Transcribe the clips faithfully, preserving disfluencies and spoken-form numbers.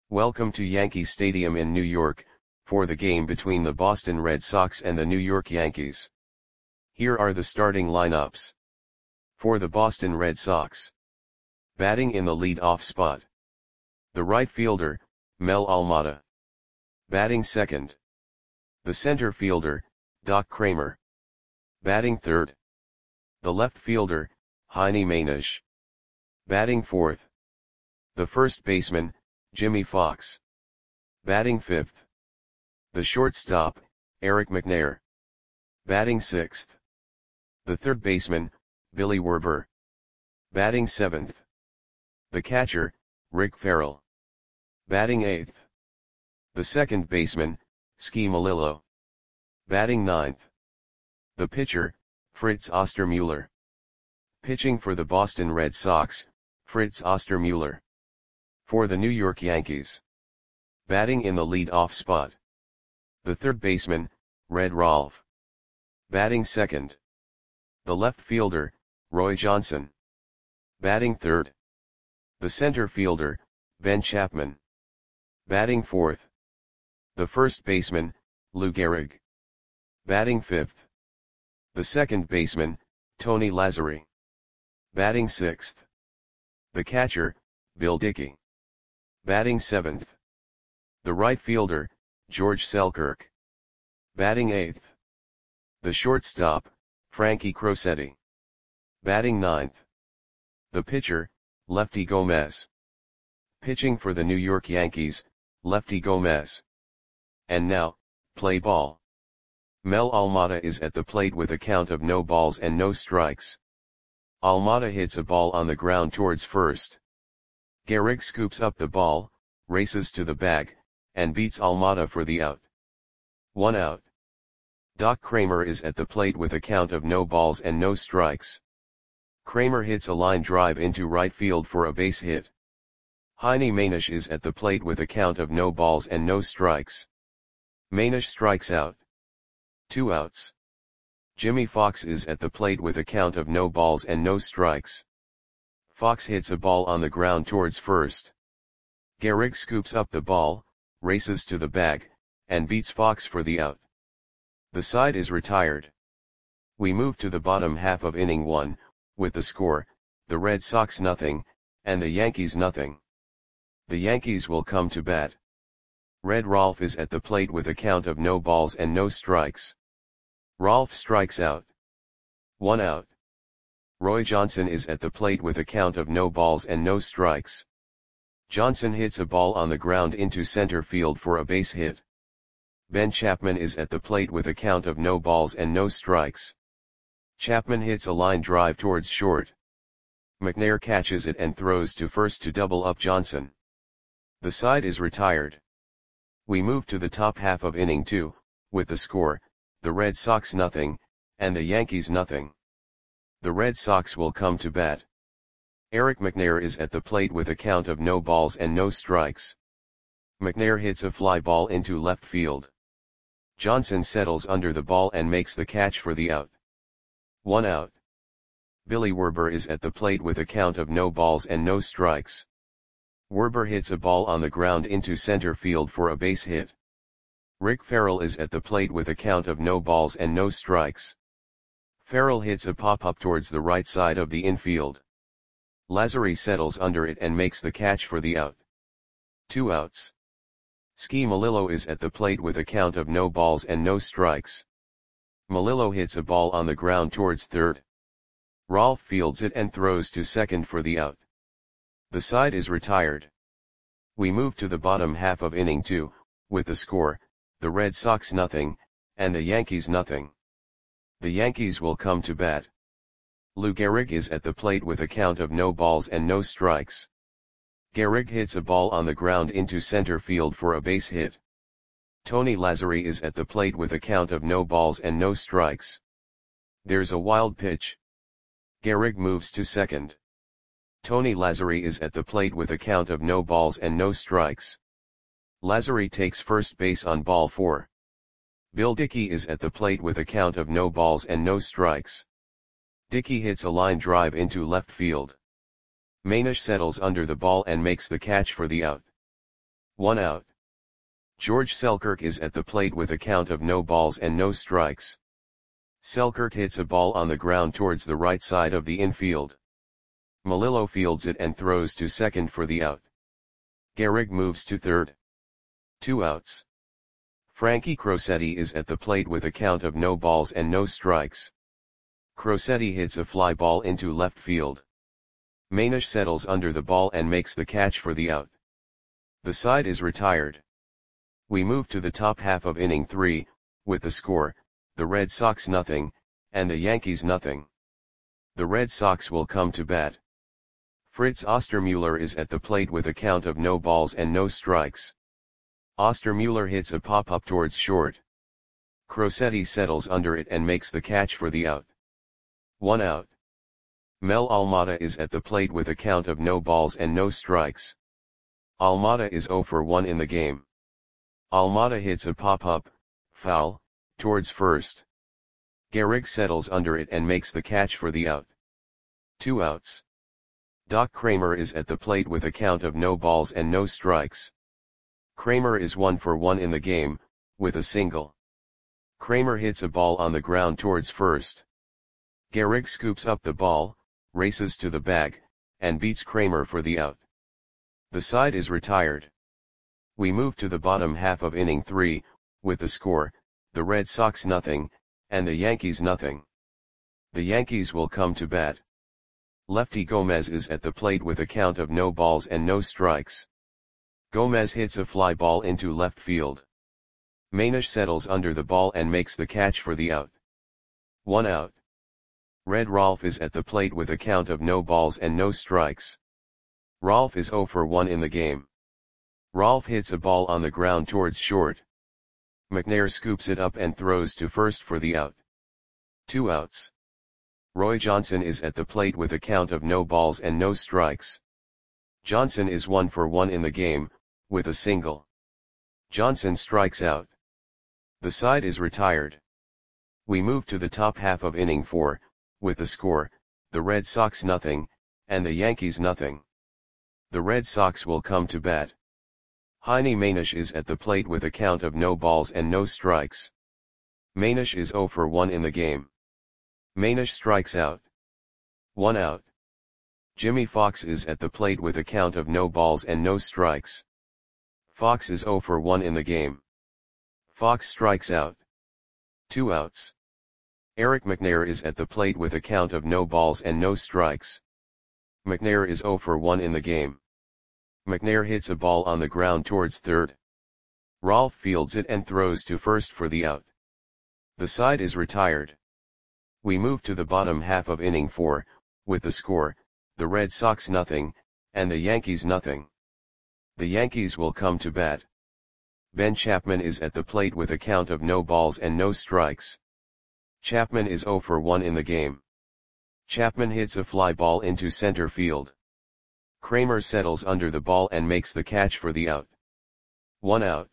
Welcome to Yankee Stadium in New York, for the game between the Boston Red Sox and the New York Yankees. Here are the starting lineups. For the Boston Red Sox. Batting in the lead-off spot. The right fielder, Mel Almada. Batting second. The center fielder, Doc Cramer. Batting third. The left fielder, Heiny Mainish. Batting fourth. The first baseman, Jimmy Fox. Batting fifth. The shortstop, Eric McNair. Batting sixth. The third baseman, Billy Werber. Batting seventh. The catcher, Rick Ferrell. Batting eighth. The second baseman, Ski Melillo. Batting ninth. The pitcher, Fritz Ostermuller. Pitching for the Boston Red Sox, Fritz Ostermuller. For the New York Yankees. Batting in the lead-off spot. The third baseman, Red Rolfe. Batting second. The left fielder, Roy Johnson. Batting third. The center fielder, Ben Chapman. Batting fourth. The first baseman, Lou Gehrig. Batting fifth. The second baseman, Tony Lazzeri. Batting sixth. The catcher, Bill Dickey. Batting seventh. The right fielder, George Selkirk. Batting eighth. The shortstop, Frankie Crosetti. Batting ninth. The pitcher, Lefty Gomez. Pitching for the New York Yankees, Lefty Gomez. And now, play ball. Mel Almada is at the plate with a count of no balls and no strikes. Almada hits a ball on the ground towards first. Gehrig scoops up the ball, races to the bag, and beats Almada for the out. One out. Doc Cramer is at the plate with a count of no balls and no strikes. Cramer hits a line drive into right field for a base hit. Heiny Mainish is at the plate with a count of no balls and no strikes. Mainish strikes out. Two outs. Jimmy Fox is at the plate with a count of no balls and no strikes. Fox hits a ball on the ground towards first. Gehrig scoops up the ball, races to the bag, and beats Fox for the out. The side is retired. We move to the bottom half of inning one, with the score, the Red Sox nothing, and the Yankees nothing. The Yankees will come to bat. Red Rolfe is at the plate with a count of no balls and no strikes. Rolfe strikes out. One out. Roy Johnson is at the plate with a count of no balls and no strikes. Johnson hits a ball on the ground into center field for a base hit. Ben Chapman is at the plate with a count of no balls and no strikes. Chapman hits a line drive towards short. McNair catches it and throws to first to double up Johnson. The side is retired. We move to the top half of inning two, with the score, the Red Sox nothing, and the Yankees nothing. The Red Sox will come to bat. Eric McNair is at the plate with a count of no balls and no strikes. McNair hits a fly ball into left field. Johnson settles under the ball and makes the catch for the out. One out. Billy Werber is at the plate with a count of no balls and no strikes. Werber hits a ball on the ground into center field for a base hit. Rick Ferrell is at the plate with a count of no balls and no strikes. Ferrell hits a pop-up towards the right side of the infield. Lazzeri settles under it and makes the catch for the out. Two outs. Ski Melillo is at the plate with a count of no balls and no strikes. Melillo hits a ball on the ground towards third. Rolfe fields it and throws to second for the out. The side is retired. We move to the bottom half of inning two, with the score, the Red Sox nothing, and the Yankees nothing. The Yankees will come to bat. Lou Gehrig is at the plate with a count of no balls and no strikes. Gehrig hits a ball on the ground into center field for a base hit. Tony Lazzeri is at the plate with a count of no balls and no strikes. There's a wild pitch. Gehrig moves to second. Tony Lazzeri is at the plate with a count of no balls and no strikes. Lazzeri takes first base on ball four. Bill Dickey is at the plate with a count of no balls and no strikes. Dickey hits a line drive into left field. Mainish settles under the ball and makes the catch for the out. One out. George Selkirk is at the plate with a count of no balls and no strikes. Selkirk hits a ball on the ground towards the right side of the infield. Melillo fields it and throws to second for the out. Gehrig moves to third. Two outs. Frankie Crosetti is at the plate with a count of no balls and no strikes. Crosetti hits a fly ball into left field. Manish settles under the ball and makes the catch for the out. The side is retired. We move to the top half of inning three, with the score, the Red Sox nothing, and the Yankees nothing. The Red Sox will come to bat. Fritz Ostermuller is at the plate with a count of no balls and no strikes. Ostermuller hits a pop-up towards short. Crosetti settles under it and makes the catch for the out. One out. Mel Almada is at the plate with a count of no balls and no strikes. Almada is oh for one in the game. Almada hits a pop-up, foul, towards first. Gehrig settles under it and makes the catch for the out. Two outs. Doc Kramer is at the plate with a count of no balls and no strikes. Kramer is one for one in the game, with a single. Kramer hits a ball on the ground towards first. Gehrig scoops up the ball, races to the bag, and beats Kramer for the out. The side is retired. We move to the bottom half of inning three, with the score, the Red Sox nothing, and the Yankees nothing. The Yankees will come to bat. Lefty Gomez is at the plate with a count of no balls and no strikes. Gomez hits a fly ball into left field. Manish settles under the ball and makes the catch for the out. One out. Red Rolf is at the plate with a count of no balls and no strikes. Rolf is oh for one in the game. Rolf hits a ball on the ground towards short. McNair scoops it up and throws to first for the out. Two outs. Roy Johnson is at the plate with a count of no balls and no strikes. Johnson is one for one in the game, with a single. Johnson strikes out. The side is retired. We move to the top half of inning four, with the score, the Red Sox nothing, and the Yankees nothing. The Red Sox will come to bat. Heine Manish is at the plate with a count of no balls and no strikes. Manish is oh for one in the game. Manish strikes out. One out. Jimmy Fox is at the plate with a count of no balls and no strikes. Fox is oh for one in the game. Fox strikes out. Two outs. Eric McNair is at the plate with a count of no balls and no strikes. McNair is oh for one in the game. McNair hits a ball on the ground towards third. Rolf fields it and throws to first for the out. The side is retired. We move to the bottom half of inning four, with the score, the Red Sox nothing, and the Yankees nothing. The Yankees will come to bat. Ben Chapman is at the plate with a count of no balls and no strikes. Chapman is oh for one in the game. Chapman hits a fly ball into center field. Kramer settles under the ball and makes the catch for the out. One out.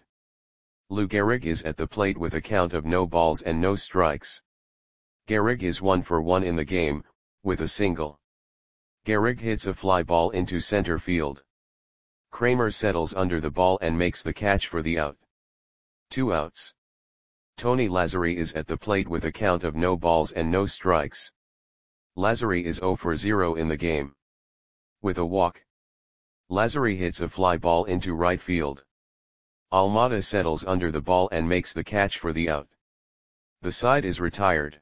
Lou Gehrig is at the plate with a count of no balls and no strikes. Gehrig is one for one in the game, with a single. Gehrig hits a fly ball into center field. Kramer settles under the ball and makes the catch for the out. Two outs. Tony Lazzari is at the plate with a count of no balls and no strikes. Lazzari is oh for zero in the game. With a walk. Lazzari hits a fly ball into right field. Almada settles under the ball and makes the catch for the out. The side is retired.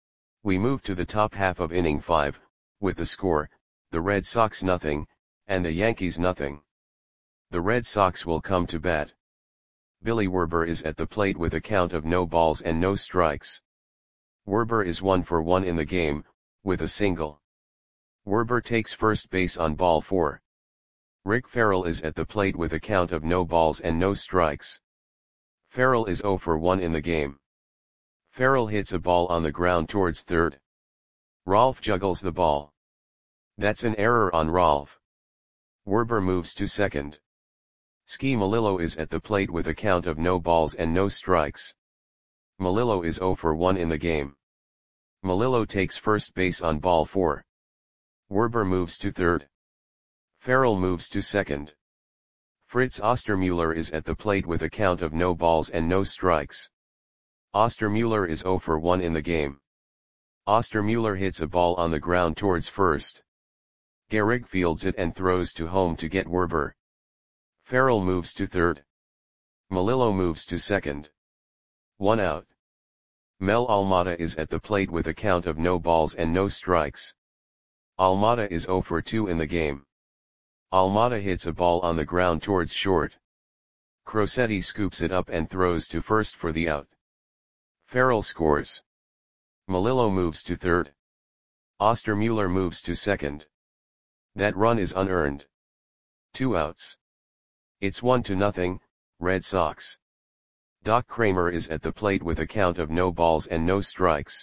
We move to the top half of inning five, with the score, the Red Sox nothing, and the Yankees nothing. The Red Sox will come to bat. Billy Werber is at the plate with a count of no balls and no strikes. Werber is one for one in the game, with a single. Werber takes first base on ball four. Rick Farrell is at the plate with a count of no balls and no strikes. Farrell is oh for one in the game. Farrell hits a ball on the ground towards third. Rolf juggles the ball. That's an error on Rolf. Werber moves to second. Ski Melillo is at the plate with a count of no balls and no strikes. Melillo is oh for one in the game. Melillo takes first base on ball four. Werber moves to third. Farrell moves to second. Fritz Ostermuller is at the plate with a count of no balls and no strikes. Ostermuller is zero for one in the game. Ostermuller hits a ball on the ground towards first. Gehrig fields it and throws to home to get Werber. Farrell moves to third. Melillo moves to second. One out. Mel Almada is at the plate with a count of no balls and no strikes. Almada is zero for two in the game. Almada hits a ball on the ground towards short. Crosetti scoops it up and throws to first for the out. Farrell scores. Melillo moves to third. Ostermuller moves to second. That run is unearned. Two outs. It's one to nothing, Red Sox. Doc Kramer is at the plate with a count of no balls and no strikes.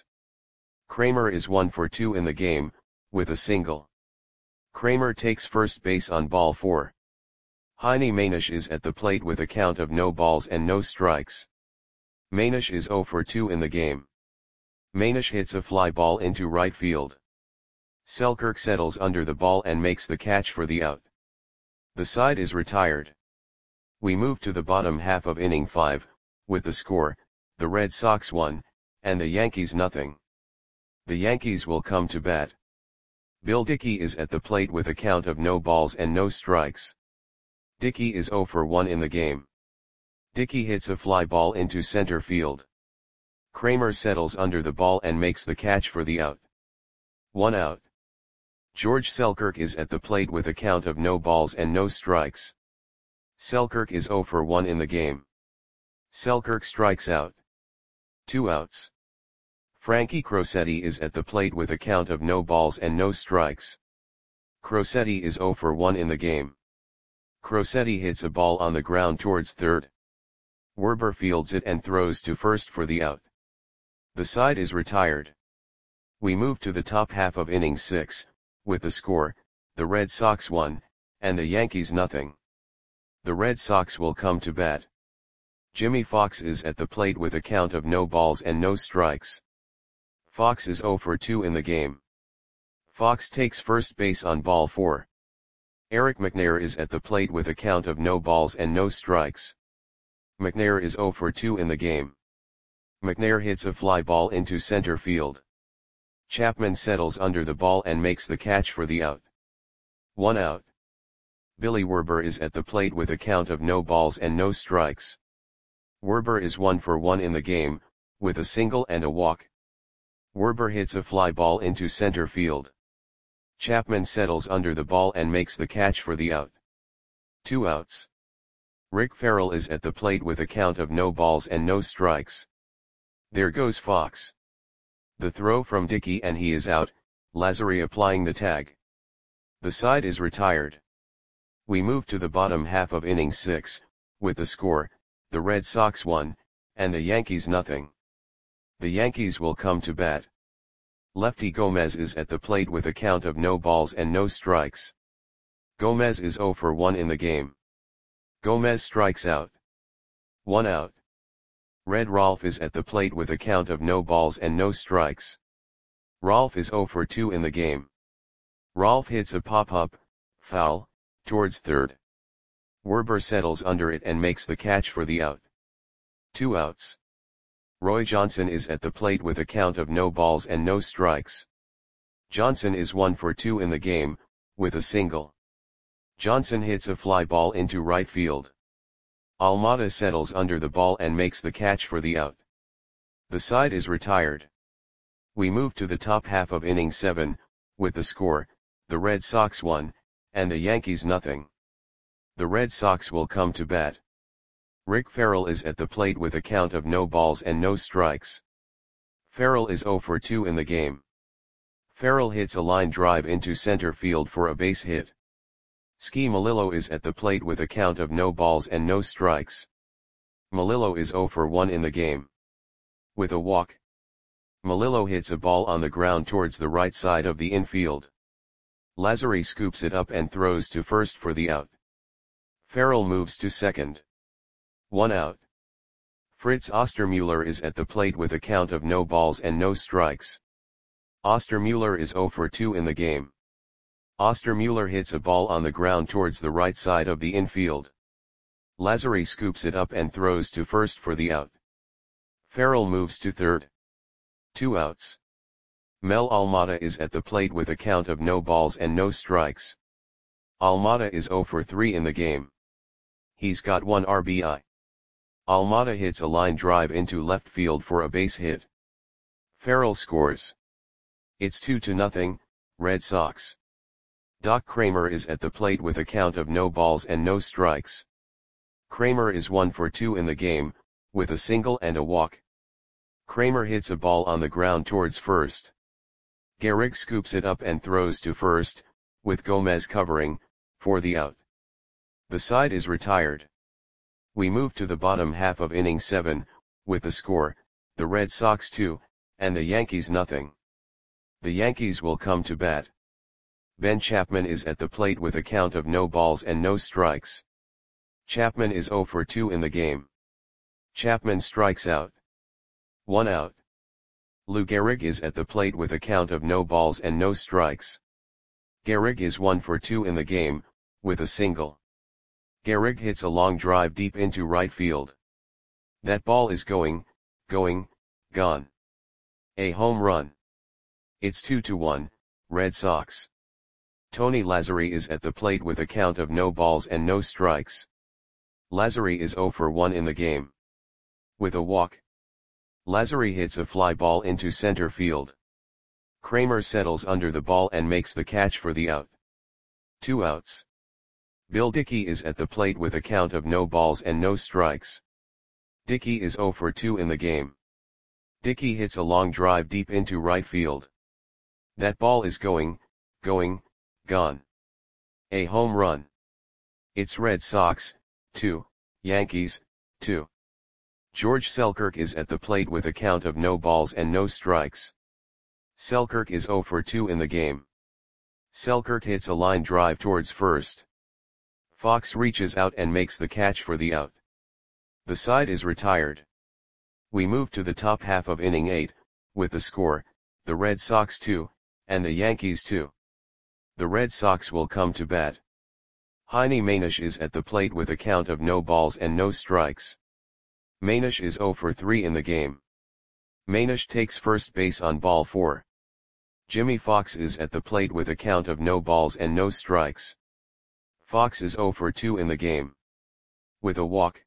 Kramer is one for two in the game, with a single. Kramer takes first base on ball four. Heine Manish is at the plate with a count of no balls and no strikes. Manish is zero for two in the game. Manish hits a fly ball into right field. Selkirk settles under the ball and makes the catch for the out. The side is retired. We move to the bottom half of inning five, with the score, the Red Sox one, and the Yankees nothing. The Yankees will come to bat. Bill Dickey is at the plate with a count of no balls and no strikes. Dickey is zero for one in the game. Dickey hits a fly ball into center field. Kramer settles under the ball and makes the catch for the out. One out. George Selkirk is at the plate with a count of no balls and no strikes. Selkirk is zero for one in the game. Selkirk strikes out. Two outs. Frankie Crosetti is at the plate with a count of no balls and no strikes. Crosetti is zero for one in the game. Crosetti hits a ball on the ground towards third. Werber fields it and throws to first for the out. The side is retired. We move to the top half of inning six, with the score, the Red Sox one, and the Yankees nothing. The Red Sox will come to bat. Jimmy Fox is at the plate with a count of no balls and no strikes. Fox is zero for two in the game. Fox takes first base on ball four. Eric McNair is at the plate with a count of no balls and no strikes. McNair is zero for two in the game. McNair hits a fly ball into center field. Chapman settles under the ball and makes the catch for the out. One out. Billy Werber is at the plate with a count of no balls and no strikes. Werber is one for one in the game, with a single and a walk. Werber hits a fly ball into center field. Chapman settles under the ball and makes the catch for the out. Two outs. Rick Farrell is at the plate with a count of no balls and no strikes. There goes Fox. The throw from Dickey and he is out, Lazary applying the tag. The side is retired. We move to the bottom half of inning six, with the score, the Red Sox one, and the Yankees nothing. The Yankees will come to bat. Lefty Gomez is at the plate with a count of no balls and no strikes. Gomez is zero for one in the game. Gomez strikes out. One out. Red Rolf is at the plate with a count of no balls and no strikes. Rolf is zero for two in the game. Rolf hits a pop-up, foul, towards third. Werber settles under it and makes the catch for the out. Two outs. Roy Johnson is at the plate with a count of no balls and no strikes. Johnson is one for two in the game, with a single. Johnson hits a fly ball into right field. Almada settles under the ball and makes the catch for the out. The side is retired. We move to the top half of inning seven, with the score, the Red Sox one, and the Yankees nothing. The Red Sox will come to bat. Rick Farrell is at the plate with a count of no balls and no strikes. Farrell is zero for two in the game. Farrell hits a line drive into center field for a base hit. Ski Melillo is at the plate with a count of no balls and no strikes. Melillo is zero for one in the game. With a walk. Melillo hits a ball on the ground towards the right side of the infield. Lazary scoops it up and throws to first for the out. Farrell moves to second. One out. Fritz Ostermuller is at the plate with a count of no balls and no strikes. Ostermuller is zero for two in the game. Ostermuller hits a ball on the ground towards the right side of the infield. Lazary scoops it up and throws to first for the out. Farrell moves to third. Two outs. Mel Almada is at the plate with a count of no balls and no strikes. Almada is oh for three in the game. He's got one R B I. Almada hits a line drive into left field for a base hit. Farrell scores. It's two to nothing, Red Sox. Doc Kramer is at the plate with a count of no balls and no strikes. Kramer is one for two in the game, with a single and a walk. Kramer hits a ball on the ground towards first. Gehrig scoops it up and throws to first, with Gomez covering, for the out. The side is retired. We move to the bottom half of inning seven, with the score, the Red Sox two, and the Yankees nothing. The Yankees will come to bat. Ben Chapman is at the plate with a count of no balls and no strikes. Chapman is oh for two in the game. Chapman strikes out. One out. Lou Gehrig is at the plate with a count of no balls and no strikes. Gehrig is one for two in the game, with a single. Gehrig hits a long drive deep into right field. That ball is going, going, gone. A home run. It's two to one, Red Sox. Tony Lazary is at the plate with a count of no balls and no strikes. Lazary is oh for one in the game. With a walk. Lazary hits a fly ball into center field. Kramer settles under the ball and makes the catch for the out. Two outs. Bill Dickey is at the plate with a count of no balls and no strikes. Dickey is oh for two in the game. Dickey hits a long drive deep into right field. That ball is going, going, gone. A home run. It's Red Sox, two, Yankees, two. George Selkirk is at the plate with a count of no balls and no strikes. Selkirk is oh for two in the game. Selkirk hits a line drive towards first. Fox reaches out and makes the catch for the out. The side is retired. We move to the top half of inning eight, with the score, the Red Sox two, and the Yankees two. The Red Sox will come to bat. Heine Manish is at the plate with a count of no balls and no strikes. Manish is oh for three in the game. Manish takes first base on ball four. Jimmy Fox is at the plate with a count of no balls and no strikes. Fox is oh for two in the game. With a walk.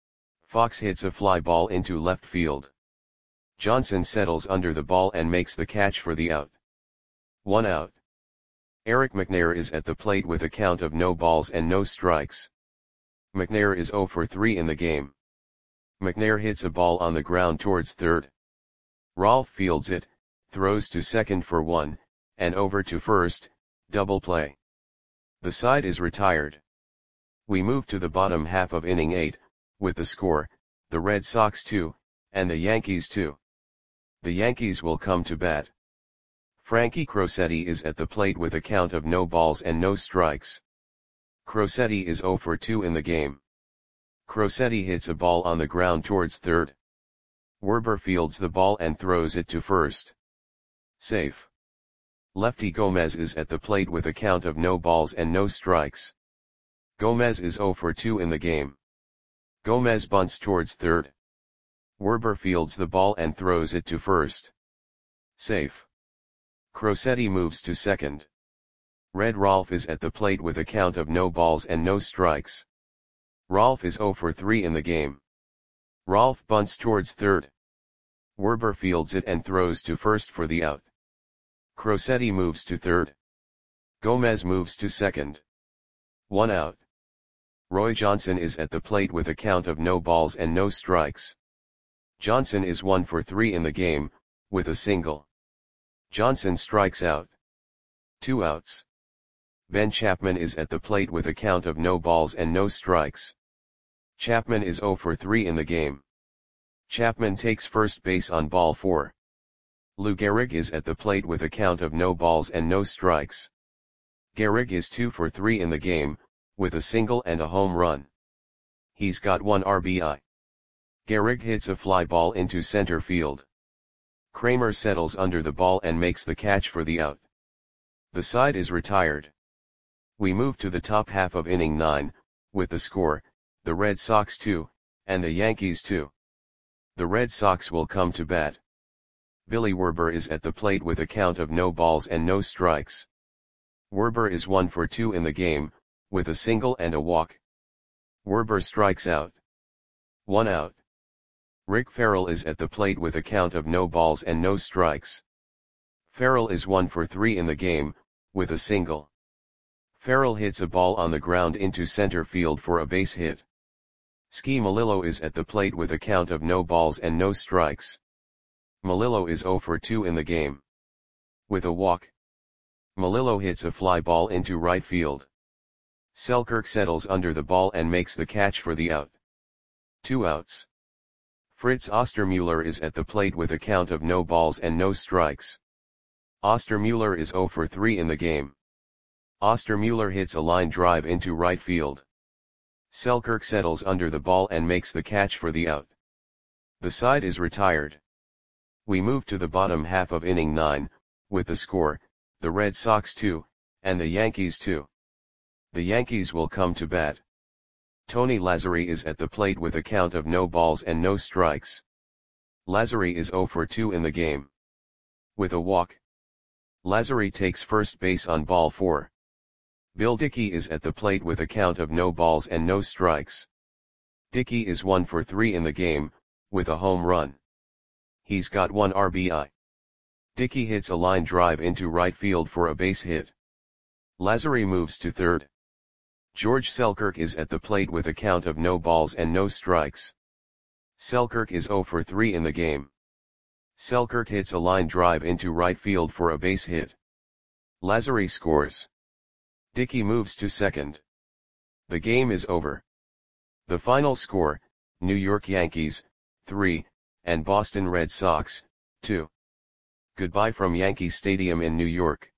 Fox hits a fly ball into left field. Johnson settles under the ball and makes the catch for the out. One out. Eric McNair is at the plate with a count of no balls and no strikes. McNair is oh for three in the game. McNair hits a ball on the ground towards third. Rolfe fields it, throws to second for one, and over to first, double play. The side is retired. We move to the bottom half of inning eight, with the score, the Red Sox two, and the Yankees two. The Yankees will come to bat. Frankie Crosetti is at the plate with a count of no balls and no strikes. Crosetti is oh for two in the game. Crosetti hits a ball on the ground towards third. Werber fields the ball and throws it to first. Safe. Lefty Gomez is at the plate with a count of no balls and no strikes. Gomez is oh for two in the game. Gomez bunts towards third. Werber fields the ball and throws it to first. Safe. Crosetti moves to second. Red Rolfe is at the plate with a count of no balls and no strikes. Rolfe is oh for three in the game. Rolfe bunts towards third. Werber fields it and throws to first for the out. Crosetti moves to third. Gomez moves to second. One out. Roy Johnson is at the plate with a count of no balls and no strikes. Johnson is one for three in the game, with a single. Johnson strikes out. Two outs. Ben Chapman is at the plate with a count of no balls and no strikes. Chapman is oh for three in the game. Chapman takes first base on ball four. Lou Gehrig is at the plate with a count of no balls and no strikes. Gehrig is two for three in the game, with a single and a home run. He's got one R B I. Gehrig hits a fly ball into center field. Kramer settles under the ball and makes the catch for the out. The side is retired. We move to the top half of inning nine, with the score, the Red Sox two, and the Yankees two. The Red Sox will come to bat. Billy Werber is at the plate with a count of no balls and no strikes. Werber is one for two in the game, with a single and a walk. Werber strikes out. One out. Rick Farrell is at the plate with a count of no balls and no strikes. Farrell is one for three in the game, with a single. Farrell hits a ball on the ground into center field for a base hit. Ski Melillo is at the plate with a count of no balls and no strikes. Melillo is zero for two in the game. With a walk. Melillo hits a fly ball into right field. Selkirk settles under the ball and makes the catch for the out. Two outs. Fritz Ostermuller is at the plate with a count of no balls and no strikes. Ostermuller is zero for three in the game. Ostermuller hits a line drive into right field. Selkirk settles under the ball and makes the catch for the out. The side is retired. We move to the bottom half of inning nine, with the score, the Red Sox two, and the Yankees two. The Yankees will come to bat. Tony Lazzeri is at the plate with a count of no balls and no strikes. Lazzeri is zero for two in the game. With a walk. Lazzeri takes first base on ball four. Bill Dickey is at the plate with a count of no balls and no strikes. Dickey is one for three in the game, with a home run. He's got one R B I. Dickey hits a line drive into right field for a base hit. Lazzeri moves to third. George Selkirk is at the plate with a count of no balls and no strikes. Selkirk is zero for three in the game. Selkirk hits a line drive into right field for a base hit. Lazzeri scores. Dickey moves to second. The game is over. The final score, New York Yankees, three, and Boston Red Sox, two. Goodbye from Yankee Stadium in New York.